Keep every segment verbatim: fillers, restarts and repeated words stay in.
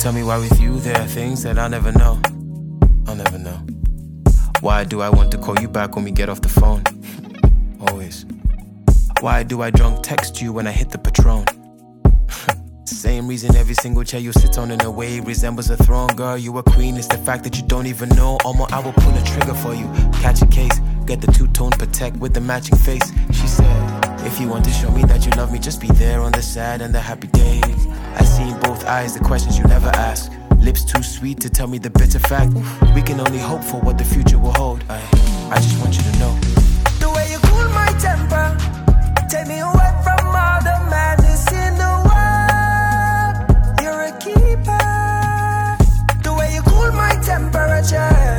Tell me why with you there are things that I'll never know. I'll never know. Why do I want to call you back when we get off the phone? Always. Why do I drunk text you when I hit the Patron? Same reason every single chair you sit on in a way resembles a throne. Girl, you a queen, it's the fact that you don't even know. Almost I will pull a trigger for you, catch a case, get the two-tone Protect with the matching face. She said, if you want to show me that you love me, just be there on the sad and the happy days. I see in both eyes the questions you never ask. Lips too sweet to tell me the bitter fact. We can only hope for what the future will hold. I, I just want you to know. The way you cool my temper, take me away from all the madness in the world. You're a keeper. The way you cool my temperature.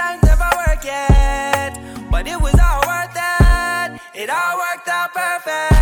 But it was all worth it. It all worked out perfect.